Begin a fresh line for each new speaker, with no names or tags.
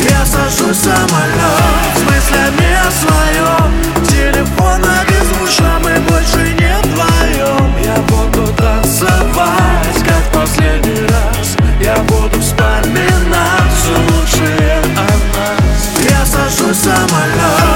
Я сажусь в самолет с мыслями о своем. Телефон на беззвучном, мы больше не вдвоем. Я буду танцевать, как последний раз. Я буду вспоминать все лучшее о нас. Я сажусь в самолет.